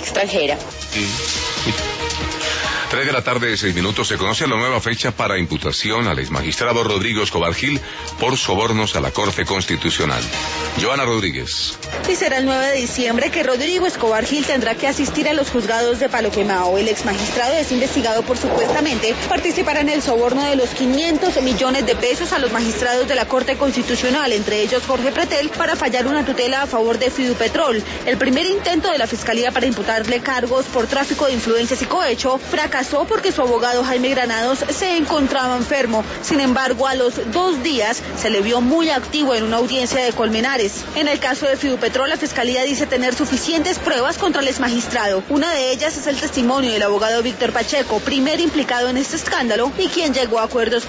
extranjera. 3 de la tarde, 6 minutos, se conoce la nueva fecha para imputación al exmagistrado Rodrigo Escobar Gil por sobornos a la Corte Constitucional. Joana Rodríguez. Sí, será el 9 de diciembre que Rodrigo Escobar Gil tendrá que asistir a los juzgados de Palo Quemado. El exmagistrado es investigado por supuestamente participar en el soborno de los 500 millones de pesos a los magistrados de la Corte Constitucional, entre ellos Jorge Pretel, para fallar una tutela a favor de Fidupetrol. El primer intento de la Fiscalía para imputarle cargos por tráfico de influencias y cohecho fracasó porque su abogado Jaime Granados se encontraba enfermo. Sin embargo, a los 2 días se le vio muy activo en una audiencia de Colmenares. En el caso de Fidupetrol, la Fiscalía dice tener suficientes pruebas contra el exmagistrado. Una de ellas es el testimonio del abogado Víctor Pacheco, primer implicado en este escándalo y quien llegó a acuerdos